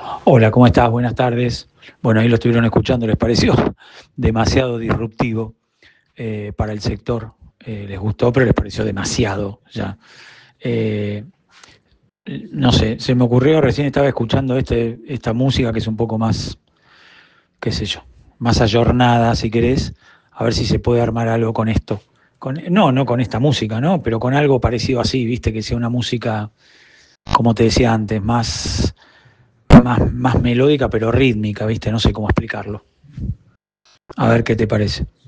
Hola, ¿cómo estás? Buenas tardes. Bueno, ahí lo estuvieron escuchando, les pareció demasiado disruptivo para el sector. Les gustó, pero les pareció demasiado ya. Eh, no sé, se me ocurrió, recién estaba escuchando esta música que es un poco más, qué sé yo, más ayornada, si querés, a ver si se puede armar algo con esto. No con esta música, ¿no? Pero con algo parecido así, viste, que sea una música, como te decía antes, más melódica, pero rítmica, viste, no sé cómo explicarlo. A ver qué te parece.